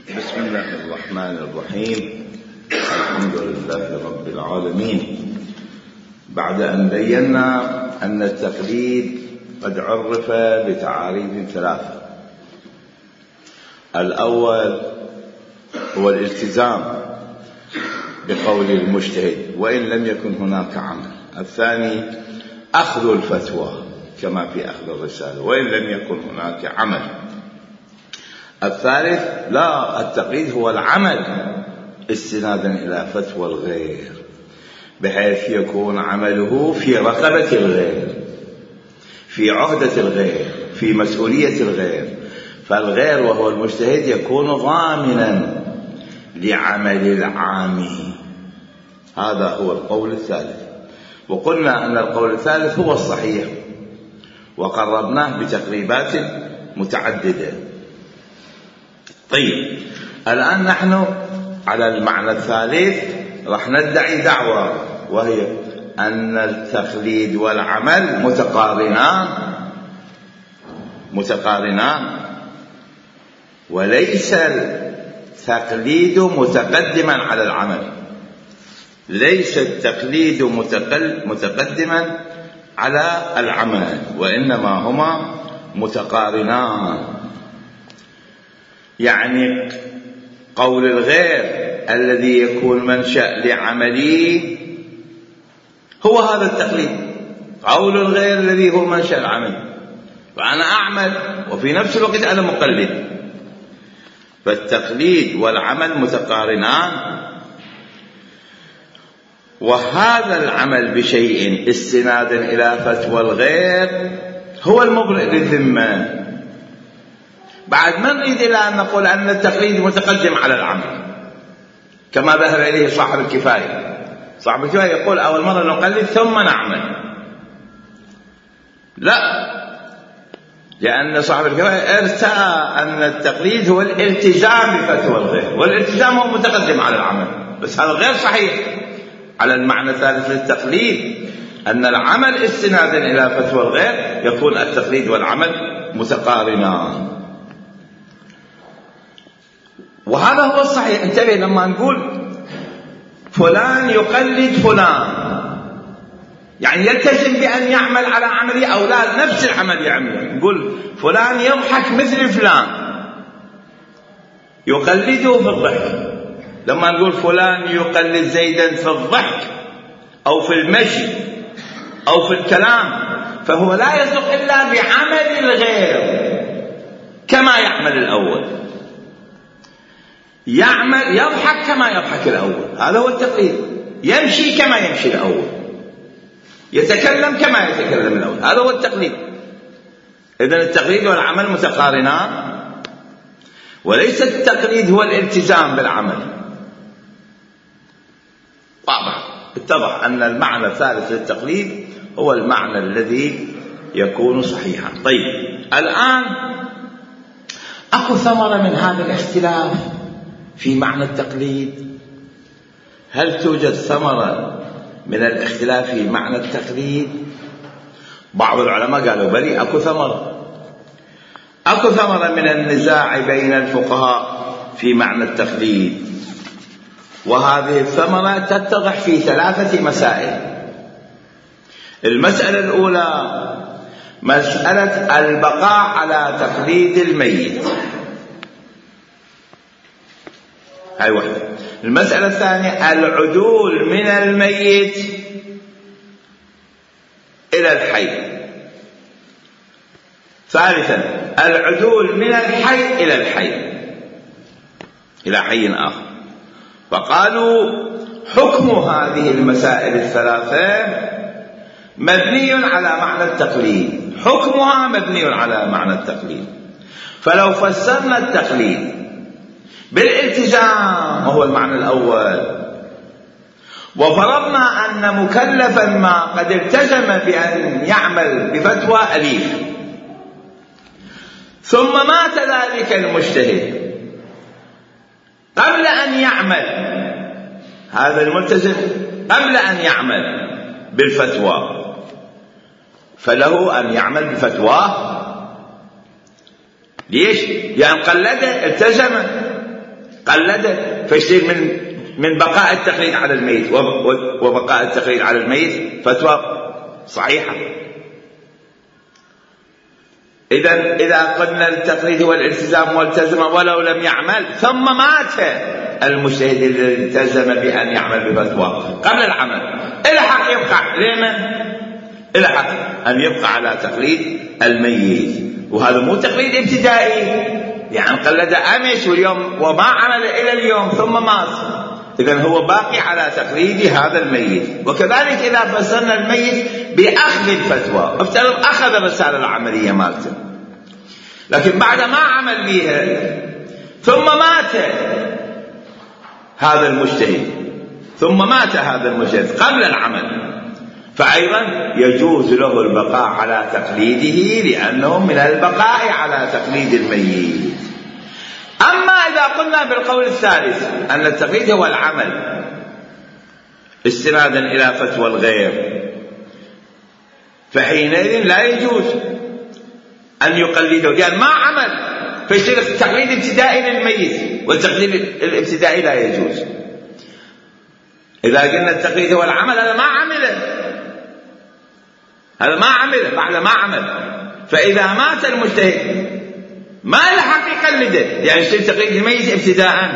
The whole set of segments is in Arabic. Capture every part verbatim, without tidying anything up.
بسم الله الرحمن الرحيم. الحمد لله رب العالمين. بعد أن بينا أن التقليد قد عرف بتعاريف ثلاثة. الأول هو الالتزام بقول المجتهد وإن لم يكن هناك عمل. الثاني أخذ الفتوى كما في أخذ الرسالة وإن لم يكن هناك عمل. الثالث لا، التقليد هو العمل استنادا إلى فتوى الغير بحيث يكون عمله في رقبة الغير، في عهدة الغير، في مسؤولية الغير، فالغير وهو المجتهد يكون ضامنا لعمل العامي. هذا هو القول الثالث، وقلنا أن القول الثالث هو الصحيح وقربناه بتقريبات متعددة. طيب، الآن نحن على المعنى الثالث راح ندعي دعوة، وهي أن التقليد والعمل متقارنان متقارنان وليس التقليد متقدما على العمل. ليس التقليد متقدما على العمل، وإنما هما متقارنان. يعني قول الغير الذي يكون منشأ لعملي هو هذا التقليد. قول الغير الذي هو منشأ العمل، فأنا أعمل وفي نفس الوقت أنا مقلد. فالتقليد والعمل متقارنان، وهذا العمل بشيء استنادا إلى فتوى الغير هو المبرئ للذمة. بعد ما نريد إلى أن نقول أن التقليد متقدم على العمل كما ذهب إليه صاحب الكفاية. صاحب الكفاية يقول أول مرة نقلد ثم نعمل. لا، لأن صاحب الكفاية ارتأى أن التقليد هو الالتزام بفتوى الغير، والالتزام هو متقدم على العمل. بس هذا غير صحيح على المعنى الثالث للتقليد، أن العمل استنادا إلى فتوى الغير يكون التقليد والعمل متقارنان. وهذا هو الصحيح. انتبه لما نقول فلان يقلد فلان، يعني يلتزم بأن يعمل على عمله أو لا نفس العمل يعمله. نقول فلان يضحك مثل فلان، يقلده في الضحك. لما نقول فلان يقلد زيدا في الضحك أو في المشي أو في الكلام، فهو لا يصدق إلا بعمل الغير كما يعمل الأول. يعمل يضحك كما يضحك الأول، هذا هو التقليد. يمشي كما يمشي الأول، يتكلم كما يتكلم الأول، هذا هو التقليد. إذن التقليد والعمل متقارنان، وليس التقليد هو الالتزام بالعمل. واضح، اتضح أن المعنى الثالث للتقليد هو المعنى الذي يكون صحيحا. طيب، الآن أكو ثمرة من هذا الاختلاف في معنى التقليد. هل توجد ثمرة من الاختلاف في معنى التقليد؟ بعض العلماء قالوا بلي، أكو ثمرة أكو ثمرة من النزاع بين الفقهاء في معنى التقليد، وهذه الثمرة تتضح في ثلاثة مسائل. المسألة الأولى مسألة البقاء على تقليد الميت، هاي واحدة. المسألة الثانية العدول من الميت إلى الحي. ثالثا العدول من الحي إلى الحي إلى حي آخر. فقالوا حكم هذه المسائل الثلاثة مبني على معنى التقليد، حكمها مبني على معنى التقليد. فلو فسرنا التقليد بالالتزام وهو المعنى الأول، وفرضنا أن مكلفا ما قد التزم بأن يعمل بفتوى أليف، ثم مات ذلك المجتهد قبل أن يعمل، هذا الملتزم قبل أن يعمل بالفتوى، فله أن يعمل بفتواه. ليش؟ لأن قلده التزم. قلده فيصير من من بقاء التقليد على الميت وبقاء التقليد على الميت فتوى صحيحة. إذا إذا قلنا التقليد هو الالتزام والتزم ولو لم يعمل ثم مات المجتهد الذي التزم بأن يعمل بفتوى قبل العمل، إلى حق يبقى لمن؟ إلى حق أن يبقى على تقليد الميت. وهذا مو تقليد ابتدائي، يعني قلد أمس واليوم وما عمل إلى اليوم ثم مات، إذن هو باقي على تقليد هذا الميت. وكذلك إذا فسرنا الميت بأخذ الفتوى، افترض أخذ الرسالة العملية مالته لكن بعد ما عمل بها ثم مات هذا المجتهد ثم مات هذا المجتهد قبل العمل، فأيضا يجوز له البقاء على تقليده لأنه من البقاء على تقليد الميت. أما إذا قلنا بالقول الثالث أن التقليد هو العمل استنادا إلى فتوى الغير، فحينئذ لا يجوز أن يقلده لأن ما عمل، فيصير التقليد ابتدائي للميت، والتقليد الابتدائي لا يجوز. إذا قلنا التقليد هو العمل هذا ما عمله، هذا ما عمله بعد ما عمل، فإذا مات المجتهد ما له حق يقلده، يعني يصير تقليد الميت ابتداء،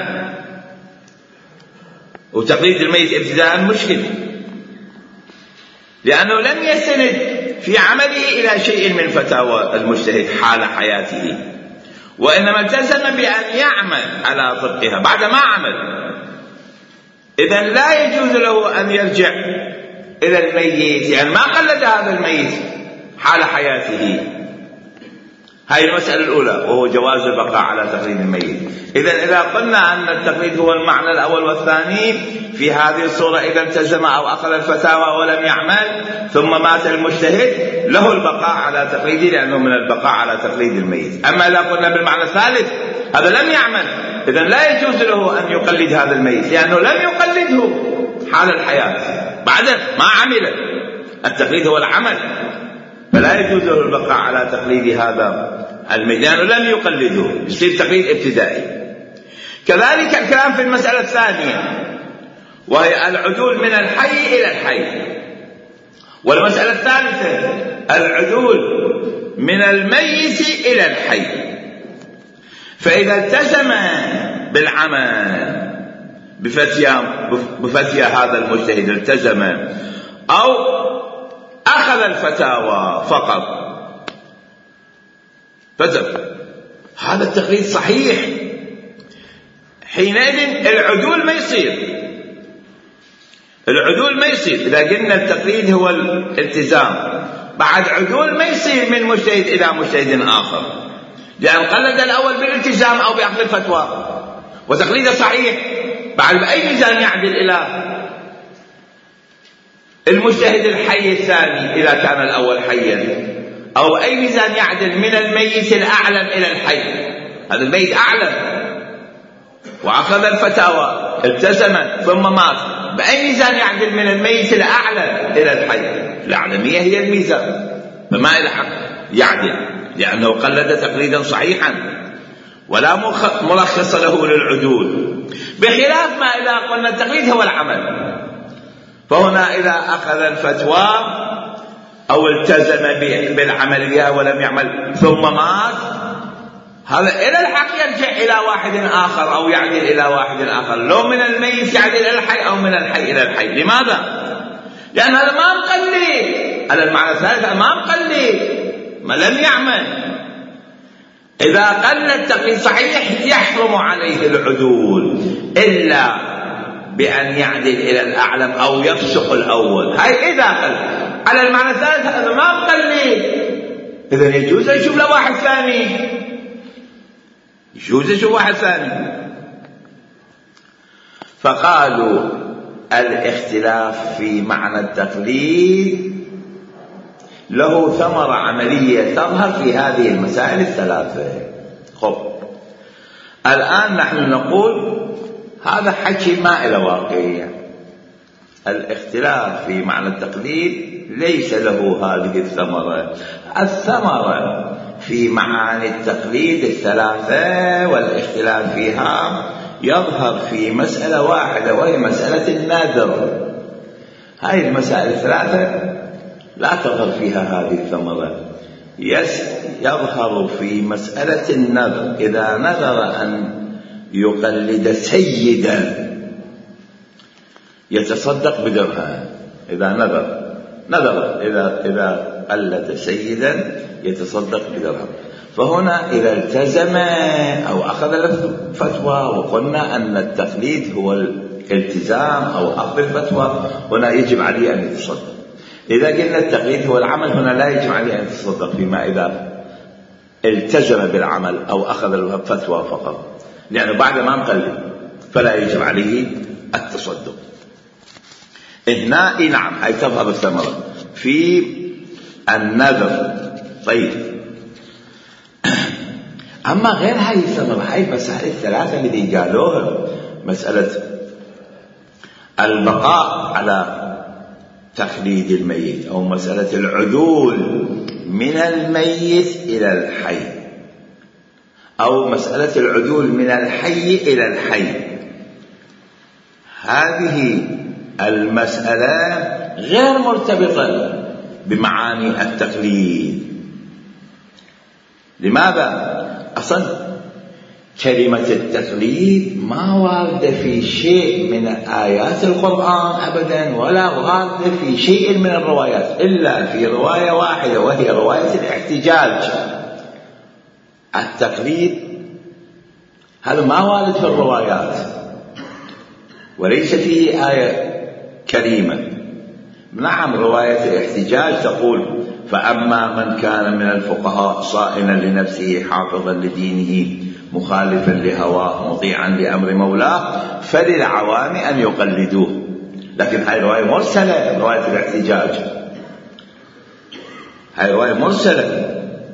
وتقليد الميت ابتداء مشكل لأنه لم يستند في عمله إلى شيء من فتاوى المجتهد حال حياته، وإنما التزم بأن يعمل على طبقها بعد ما عمل. إذن لا يجوز له أن يرجع إلى الميت، يعني ما قلد هذا الميت حال حياته. هاي المسألة الأولى وهو جواز البقاء على تقليد الميت. إذن إذا قلنا أن التقليد هو المعنى الأول والثاني في هذه الصورة، إذا التزم أو أخذ الفتاوى ولم يعمل ثم مات المجتهد له البقاء على تقليده لأنه من البقاء على تقليد الميت. أما إذا قلنا بالمعنى الثالث هذا لم يعمل، إذن لا يجوز له أن يقلد هذا الميت لأنه لم يقلده حال الحياة، بعد ما عمل. التقليد هو العمل، فلا يجوز له البقاء على تقليد هذا الميت لأنه لم يقلده، يصير تقليد ابتدائي. كذلك الكلام في المسألة الثانية وهي العدول من الحي إلى الحي، والمسألة الثالثة العدول من الميت إلى الحي. فإذا التزم بالعمل بفتيا بفتيا هذا المجتهد التزم أو أخذ الفتاوى فقط فتر، هذا التقليد صحيح، حينئذ العدول ما يصير، العدول ما يصير. إذا قلنا التقليد هو الالتزام بعد عدول ما يصير من مجتهد إلى مجتهد آخر، لأن قلد الأول بالالتزام أو بأخذ الفتوى وتقليده صحيح، بعد بأي ميزان يعدل إلى المجتهد الحي الثاني إذا كان الأول حيا، أو أي ميزان يعدل من الميت الأعلم إلى الحي. هذا الميت أعلم وأخذ الفتاوى التزم ثم مات، بأي ميزان يعدل من الميت الأعلم إلى الحي؟ الأعلمية هي الميزان، فما إلى حق يعدل لأنه قلد تقليدا صحيحا ولا ملخص له للعدول، بخلاف ما إذا قلنا التقليد هو العمل. فهنا إذا أخذ الفتوى أو التزم بالعمل بها ولم يعمل ثم مات، هذا إلى الحق يرجع إلى واحد آخر أو يعدل إلى واحد آخر، لو من الميت يعدل إلى الحي أو من الحي إلى الحي. لماذا؟ لأن هذا ما مقلد، على المعنى الثالث ما مقلد، ما لم يعمل. إذا قل التقليد صحيح يحرم عليه العدول إلا بأن يعدل إلى الأعلم أو يفسق الأول. هاي إذا قل. على المعنى الثالث هذا ما مقلد، إذن يجوز يشوف له واحد ثاني، يجوز يشوف واحد ثاني. فقالوا الاختلاف في معنى التقليد له ثمرة عملية تظهر في هذه المسائل الثلاثة. خب الآن نحن نقول هذا حكي ما إلى واقعية، الاختلاف في معنى التقليد ليس له هذه الثمرة. الثمرة في معاني التقليد الثلاثة والاختلاف فيها يظهر في مسألة واحدة وهي مسألة النذر. هذه المسائل الثلاثة لا تظهر فيها هذه الثمرة. يظهر في مسألة النذر إذا نذر أن يقلد سيدا يتصدق بدرهم. إذا نذر نذر إذا إذا قلد سيدا يتصدق بدرهم. فهنا إذا التزم أو أخذ الفتوى، وقلنا أن التقليد هو الالتزام أو أخذ الفتوى، هنا يجب عليه أن يتصدق. إذا قلنا التقليد هو العمل، هنا لا يجب عليه أن يتصدق فيما إذا التزم بالعمل أو أخذ الفتوى فقط، لأنه بعد ما نقلد فلا يجب عليه التصدق. هنا نعم هي تظهر الثمرة في النذر. طيب، أما غير هاي الثمرة، هاي المسائل الثلاثة اللي قالوها، مسألة البقاء على تقليد الميت، أو مسألة العدول من الميت إلى الحي، أو مسألة العدول من الحي إلى الحي، هذه المسألة غير مرتبطة بمعاني التقليد. لماذا؟ أصلا كلمة التقليد ما واردة في شيء من آيات القرآن أبدا، ولا واردة في شيء من الروايات، إلا في رواية واحدة وهي رواية الاحتجاج. التقليد هذا ما وارد في الروايات، وليس فيه آية كريمة. نعم رواية الاحتجاج تقول: فأما من كان من الفقهاء صائنا لنفسه حافظا لدينه مخالفا لهواه مطيعا لأمر مولاه فللعوام أن يقلدوه. لكن هاي رواية مرسلة، رواية الاحتجاج هاي رواية مرسلة.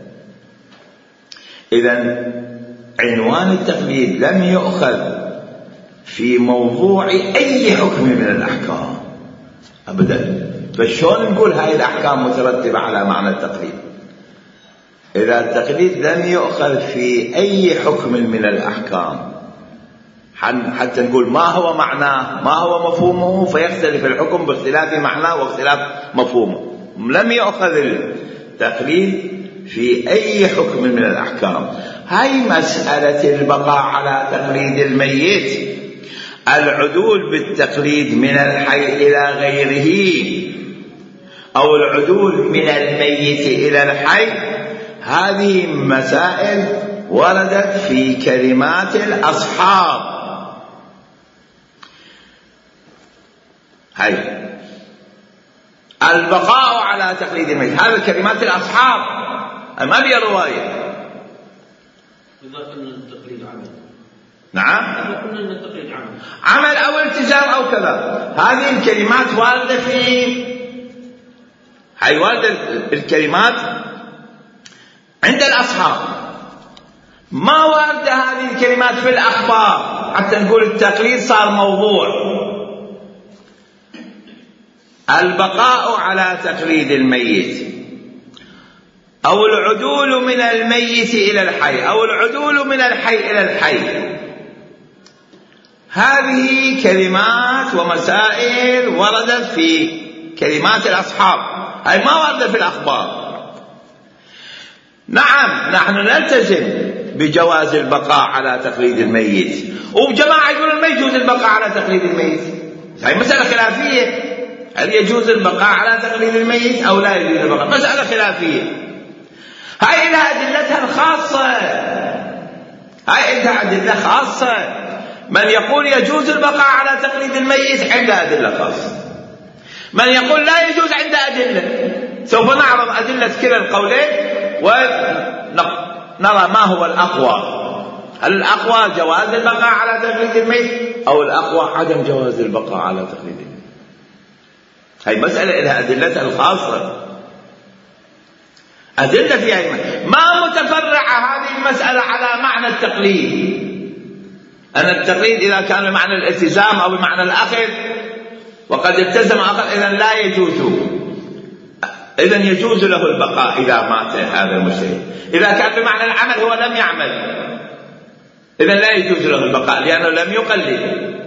إذن عنوان التقليد لم يؤخذ في موضوع أي حكم من الأحكام أبدا. فشون نقول هاي الأحكام مترتبة على معنى التقليد إذا التقليد لم يؤخذ في أي حكم من الأحكام، حتى نقول ما هو معناه ما هو مفهومه، فيختلف الحكم باختلاف معناه واختلاف مفهومه. لم يؤخذ التقليد في أي حكم من الأحكام. هاي مسألة البقاء على تقليد الميت، العدول بالتقليد من الحي إلى غيره، أو العدول من الميت إلى الحي، هذه مسائل وردت في كلمات الأصحاب. هاي البقاء على تقليد الميت، هذه كلمات الأصحاب، ما بي رواية. إذا قلنا التقليد عمل، نعم إذا قلنا التقليد عمل عمل أو التزام أو كذا، هذه الكلمات واردة في هاي واردة الكلمات عند الأصحاب، ما واردة هذه الكلمات في الأخبار حتى نقول التقليد صار موضوع. البقاء على تقليد الميت، أو العدول من الميت إلى الحي، أو العدول من الحي إلى الحي، هذه كلمات ومسائل وردت في كلمات الأصحاب، هاي ما وردت في الأخبار. نعم نحن نلتزم بجواز البقاء على تقليد الميت، وجماعة يقولون ما يجوز البقاء على تقليد الميت. هاي مسألة خلافية، هل يجوز البقاء على تقليد الميت أو لا يجوز البقاء؟ مسألة خلافية. هاي لها أدلتها الخاصة، هاي لها أدلة خاصة. من يقول يجوز البقاء على تقليد الميت عنده أدلة خاصة، من يقول لا يجوز عنده أدلة. سوف نعرض أدلة كلا القولين ونرى ما هو الأقوى، هل الأقوى جواز البقاء على تقليد الميت أو الأقوى عدم جواز البقاء على تقليد الميت. هاي مسألة لها أدلتها الخاصة، أدلة فيها ما متفرعة هذه المسألة على معنى التقليد، أن التقليد إذا كان بمعنى الالتزام أو بمعنى الأخذ وقد التزم أخذ إذن لا يجوز، إذن يجوز له البقاء إذا مات هذا المسلم. إذا كان بمعنى العمل هو لم يعمل إذا لا يجوز له البقاء لأنه لم يقلد.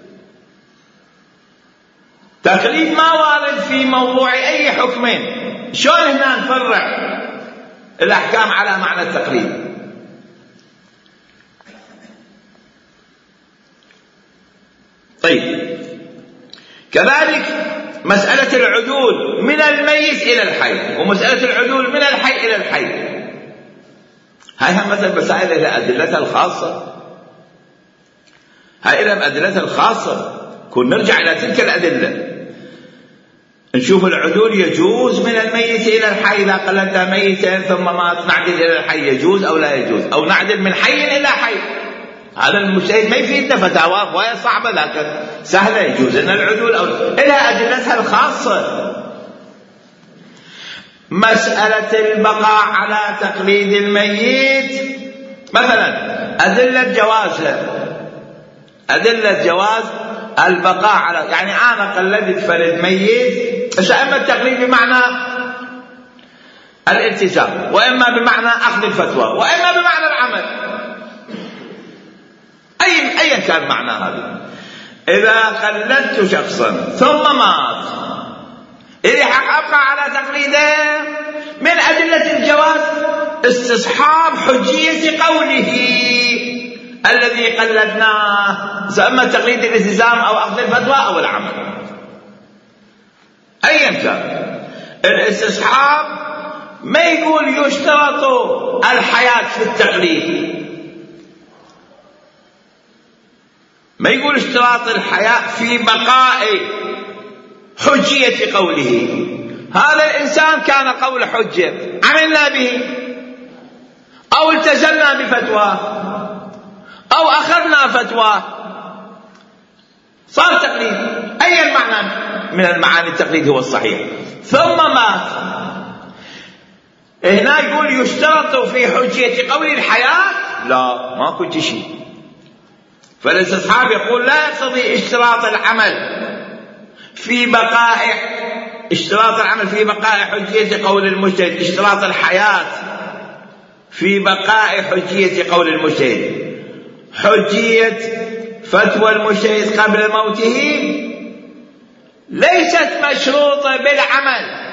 تقليد ما وارد في موضوع أي حكمين. شلون هنا نفرع الأحكام على معنى التقليد؟ طيب، كذلك مسألة العدول من الميت إلى الحي، ومسألة العدول من الحي إلى الحي، هاي مثل مسائل إلى أدلتها الخاصة، هاي إلى أدلتها الخاصة. كون نرجع إلى تلك الأدلة نشوف العدول يجوز من الميت إلى الحي. إذا قلدنا ميتا ثم مات نعدل إلى الحي، يجوز أو لا يجوز؟ أو نعدل من حي إلى حي. هذا المجتهد ما يفيدنا فتاوى وهي صعبة لكن سهلة، يجوز لنا العدول أو إلى أدلتها الخاصة. مسألة البقاء على تقليد الميت مثلا أدلة جوازها، أدلة جواز البقاء على، يعني أنا قلدت فرد ميت، إما التقليد بمعنى الالتزام، وإما بمعنى أخذ الفتوى، وإما بمعنى العمل، أي أيا كان معنى هذا. إذا قلدت شخصا ثم مات، إذا أبقى على تقليده من أدلة الجواز استصحاب حجية قوله الذي قلدناه، سأما تقليد الالتزام أو أخذ الفتوى أو العمل، أيا كان. الاستصحاب ما يقول يشترط الحياة في التقليد، ما يقول اشتراط الحياة في بقاء حجية قوله. هذا الإنسان كان قول حجة عملنا به، أو التزمنا بفتواه، أو أخذنا فتواه، صار تقليد. أي المعنى من المعاني التقليد هو الصحيح. ثم مات، هنا يقول يشترط في حجية قول الحياة، لا ما كنت شيء. فالاستصحاب يقول لا يقتضي اشتراط العمل في بقاء اشتراط العمل في بقاء حجية قول المجتهد، اشتراط الحياة في بقاء حجية قول المجتهد. حجية فتوى المجتهد قبل موته ليست مشروطة بالعمل،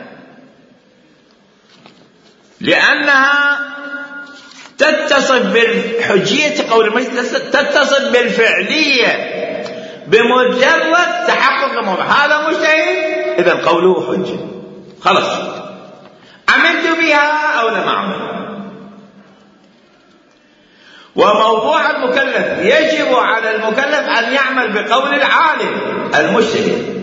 لأنها تتصف بالحجية قول المجتهد، تتصف بالفعلية بمجرد تحقق الموضوع. هذا مجتهد إذا قوله حجة، خلاص عملت بها أو لم أعمل. وموضوع المكلف يجب على المكلف أن يعمل بقول العالم المجتهد.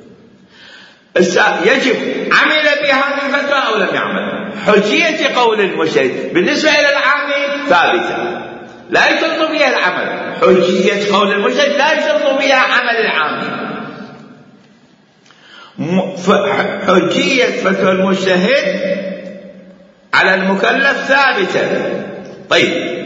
يجب عمل بهذه الفتوى أو لم يعمل. حجية قول المجتهد بالنسبة إلى العامل ثابتة، لا يشرط بها العمل. حجية قول المجتهد لا يشرط بها عمل العامل. حجية فتوى المجتهد على المكلف ثابتة. طيب،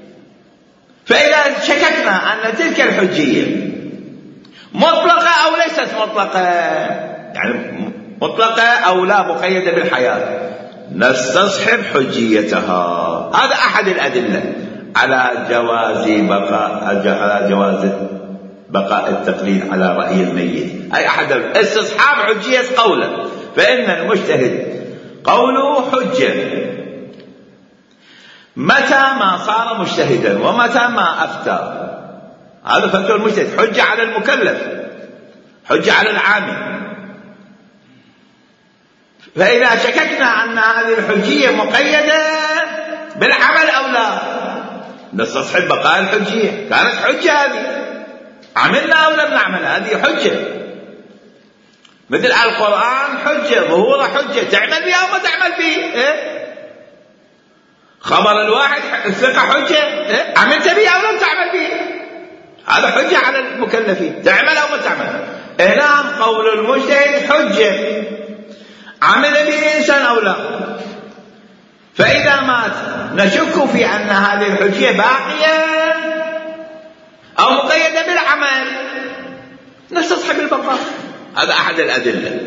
فإذا شككنا أن تلك الحجية مطلقة أو ليست مطلقة، يعني مطلقة أو لا مقيدة بالحياة، نستصحب حجيتها. هذا أحد الأدلة على جواز بقاء على جواز بقاء التقليد على رأي الميت، أي أحد استصحاب حجية قوله. فإن المجتهد قوله حجة متى ما صار مجتهدا ومتى ما أفتى. هذا فتوى المجتهد حجة على المكلف، حجة على العامل. فإذا شككنا أن هذه الحجية مقيدة بالعمل أو لا، نستصحب بقاء الحجية. كانت حجة هذه، عملنا أو لم نعمل، هذه حجة. مثل القرآن حجة، ظهور حجة، تعمل به أو ما تعمل به. إيه؟ خبر الواحد الثقة حجة، إيه؟ عملت به أو لم تعمل به، هذا حجة على المكلفين، تعمل أو ما تعمل. إنام قول المجتهد حجة، عمل به إنسان أو لا. فإذا مات نشك في أن هذه الحجية باقية أو مقيدة بالعمل، نستصحب البقاء. هذا أحد الأدلة.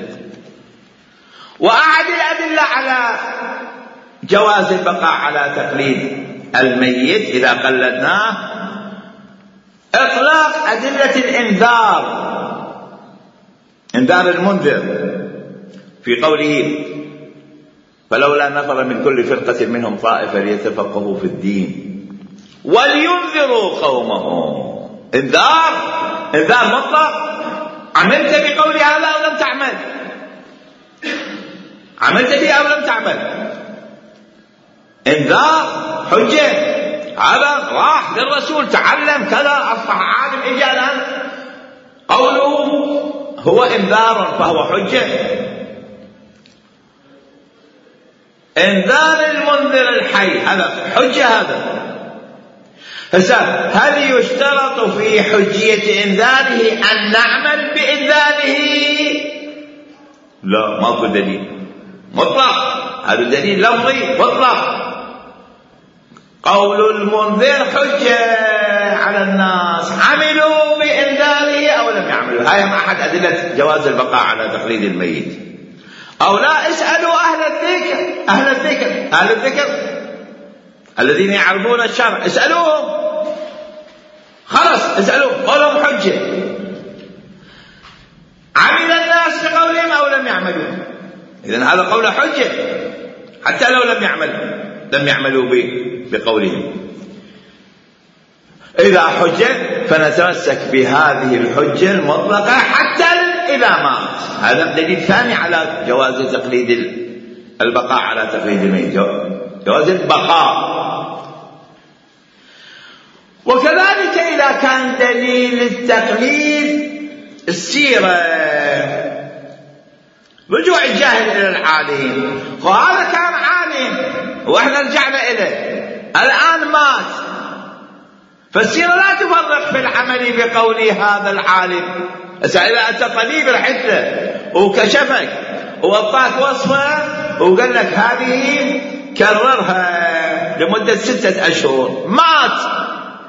وأحد الأدلة على جواز البقاء على تقليد الميت إذا قلدناه إطلاق أدلة الإنذار، إنذار المنذر في قوله فلولا نفر من كل فرقة منهم طائفة ليتفقهوا في الدين ولينذروا قومهم. انذار، انذار مطلق. عملت بقول هذا أو لم تعمل؟ عملت به أو لم تعمل؟ انذار، حجة. هذا راح للرسول تعلم كذا أصبح عالم إجا الآن قوله هو انذار فهو حجة. انذار المنذر الحي هذا حجة. هذا هسه هل يشترط في حجية إنذاره أن نعمل بإنذاره؟ لا، ماكو دليل مطلق. هذا دليل لفظي مطلق. قول المنذر حجة على الناس، عملوا بإنذاره أو لم يعملوا. هاي هم أحد أدلة جواز البقاء على تقليد الميت. أو لا، اسألوا أهل الذكر. أهل الذكر أهل الذكر الذين يعرفون الشرع، اسألوهم. خلص اسألوهم، قولهم حجة. عمل الناس بقولهم أو لم يعملوا؟ إذن هذا قول حجة حتى لو لم يعملوا لم يعملوا بقولهم. إذا حجة فنتمسك بهذه الحجة المطلقة حتى إذا مات. هذا دليل ثاني على جواز تقليد البقاء على تقليد الميت، جواز البقاء. وكذلك إذا كان دليل التقليد السيرة، رجوع الجاهل إلى العالم، وهذا كان عالم وإحنا رجعنا إليه الآن مات، فالسيرة لا تفرق في العمل بقول هذا العالم. إذا أنت طبيب رحت وكشفك وأعطاك وصفة وقال لك هذه كررها لمدة ستة أشهر، مات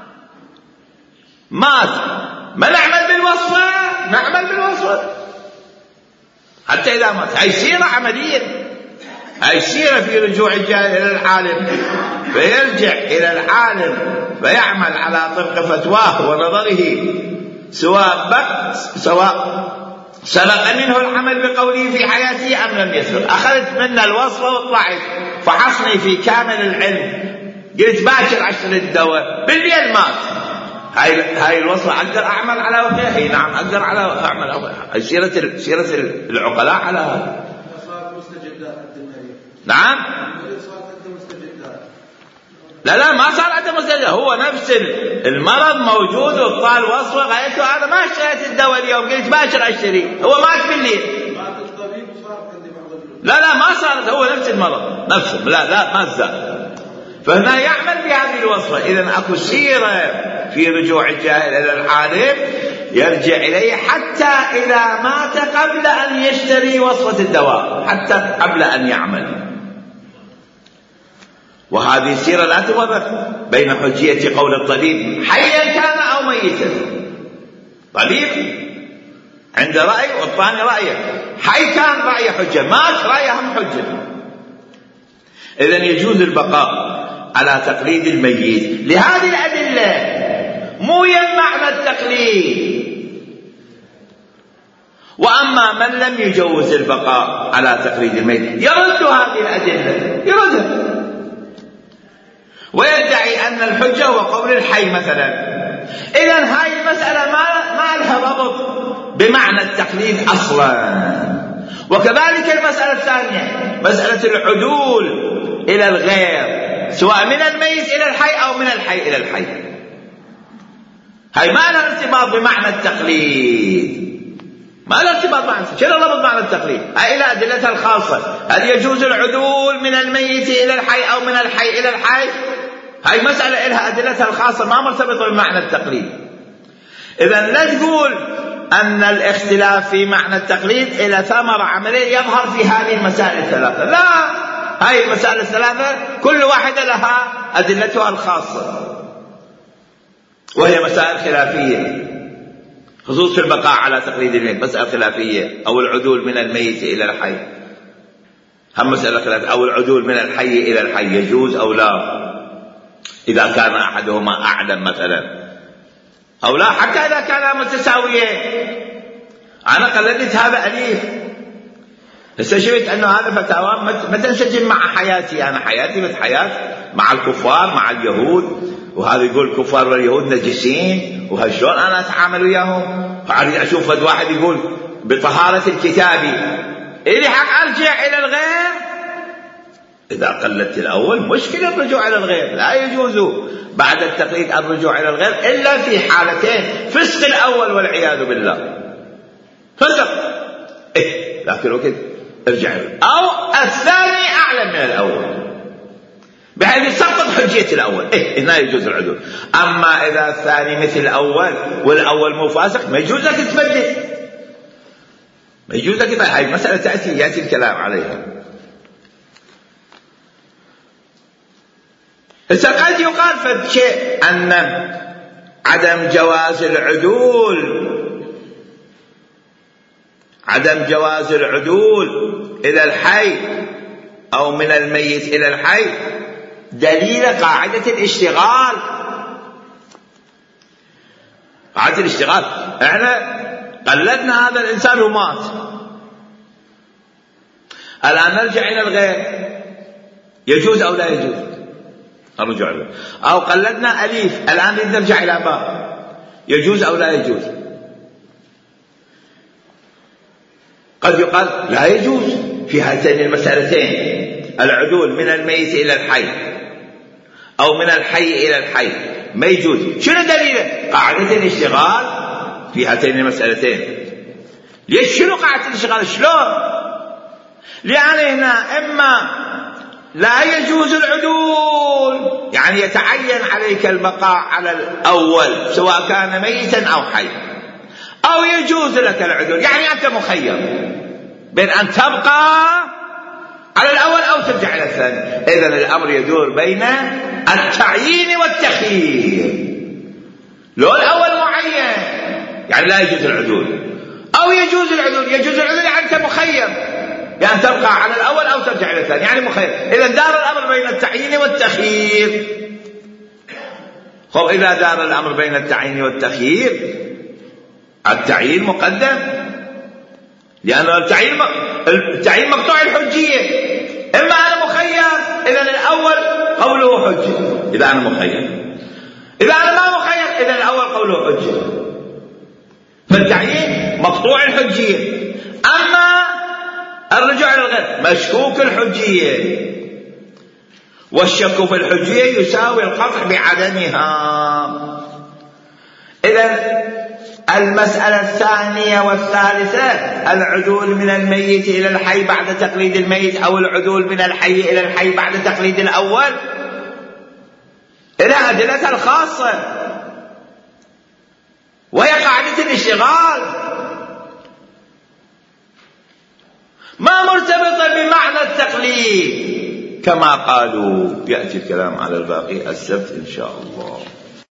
مات ما نعمل بالوصفة؟ نعمل بالوصفة حتى إذا مات. هاي سيرة عملية، هاي سيرة في رجوع الجاهل إلى العالم، فيرجع إلى العالم فيعمل على طبق فتواه ونظره، سواء بق سواء سبق منه العمل بقوله في حياته أم لم يسبق. أخذت منا الوصفة وطلعت فحصني في كامل العلم، قلت باكر عشر الدواء بالليل مات، هاي هاي الوصفة أقدر أعمل على وجهها؟ أي نعم أقدر على أعمل على وجهها. سيرة سيرة العقلاء على هذا. نعم. لا لا ما صار عنده مستجد، هو نفس المرض موجود وطال وصفة غايته أنا ما اشتريت الدواء اليوم قلت باكر أشتري، هو مات بالليل. لا لا ما صارت، هو نفس المرض نفسه، لا لا ما زال. فهنا يعمل بهذه الوصفة. إذن أكو سيرة في رجوع الجاهل إلى العالم يرجع إليه حتى إذا مات قبل أن يشتري وصفة الدواء، حتى قبل أن يعمل. وهذه السيرة لا تفرق بين حجية قول الطبيب حيا كان أو ميتا. طبيب عند رأي والثاني رأيه، حي كان رأيه حجة، مات رأيه هم حجة. إذن يجوز البقاء على تقليد الميت لهذه الأدلة، مو يمنع التقليد. وأما من لم يجوز البقاء على تقليد الميت يرد هذه الأدلة، يردها ويدعي أن الحجة هو قول الحي مثلا. إذن هاي المسألة ما ما لها ربط بمعنى التقليد أصلا. وكذلك المسألة الثانية، مسألة العدول إلى الغير، سواء من الميت إلى الحي أو من الحي إلى الحي، هاي ما لها ارتباط بمعنى التقليد، ما لها ارتباط معنى. شنو ربط معنى التقليد؟ هاي إلى أدلتها الخاصة. هل يجوز العدول من الميت إلى الحي أو من الحي إلى الحي؟ هاي مسألة إلها أدلتها الخاصة ما مرتبطة بمعنى التقليد. إذن لا تقول أن الاختلاف في معنى التقليد إلى ثمرة عملية يظهر في هذه المسائل الثلاثة، لا، هاي المسائل الثلاثة كل واحدة لها أدلتها الخاصة، وهي مسائل خلافية، خصوص في البقاء على تقليد الميت مسألة خلافية، أو العدول من الميت إلى الحي هم مسألة خلافية، أو العدول من الحي إلى الحي يجوز أو لا. إذا كان أحدهما أعلم مثلا، أو لا حتى إذا كانا متساويين. أنا قلدت هذا أليف، استشفيت أنه هذا فتاوى ما تنسجم مع حياتي. أنا حياتي مثل حياة مع الكفار مع اليهود، وهذا يقول الكفار واليهود نجسين، وهالشلون أنا أتعامل وياهم؟ فأريد أشوف فد واحد يقول بطهارة الكتاب، إلي حق أرجع إلى الغير. إذا قلدت الأول مشكلة الرجوع إلى الغير، لا يجوز بعد التقليد الرجوع إلى الغير إلا في حالتين: فسق الأول والعياذ بالله، فسق إيه لكن وكذا ارجع، أو الثاني أعلم من الأول بحيث يسقط حجية الأول، إيه هنا يجوز العدول. أما إذا الثاني مثل الأول والأول مو فاسق ما يجوز لك تبدل، ما يجوز لك. هاي مسألة تأتي يأتي الكلام عليها. إذا قد يقال فد شيء أن عدم جواز العدول عدم جواز العدول إلى الحي أو من الميت إلى الحي دليل قاعدة الاشتغال. قاعدة الاشتغال، احنا قلدنا هذا الإنسان ومات، الآن نرجع إلى الغير، يجوز أو لا يجوز الرجوع له؟ أو قلدنا أليف، الآن نرجع إلى باء، يجوز أو لا يجوز؟ قد يقال لا يجوز في هاتين المسألتين، العدول من الميت إلى الحي أو من الحي إلى الحي ما يجوز. شنو دليله؟ قاعدة الاشتغال في هاتين المسألتين. ليش؟ شنو قاعدة الاشتغال؟ شلون؟ لأن هنا إما لا يجوز العدول، يعني يتعين عليك البقاء على الأول سواء كان ميتا أو حي، أو يجوز لك العدول، يعني أنت مخير بين أن تبقى على الأول أو ترجع إلى الثاني. إذن الأمر يدور بين التعيين والتخيير. لو الأول معين يعني لا يجوز العدول، أو يجوز العدول، يجوز العدول يعني أنت مخير يعني تبقى على الأول أو ترجع إلى الثاني، يعني مخير. إذن دار الأمر بين التعيين والتخيير. خب إذا دار الأمر بين التعيين والتخيير التعيين مقدم، لأن التعيين التعيين مقطوع الحجية. إما أنا مخير إذن الأول قوله حجة إذا أنا مخير، إذا أنا ما مخير إذن الأول قوله حجة. فالتعيين مقطوع الحجية. أما الرجوع إلى الغير مشكوك الحجية، والشك في الحجية يساوي القطع بعدمها. إذن المسألة الثانية والثالثة العدول من الميت إلى الحي بعد تقليد الميت، أو العدول من الحي إلى الحي بعد تقليد الأول، إلى أدلتها الخاصة، وهي قاعدة الاشتغال ما مرتبطة بمعنى التقليد كما قالوا. يأتي الكلام على الباقي السبت إن شاء الله.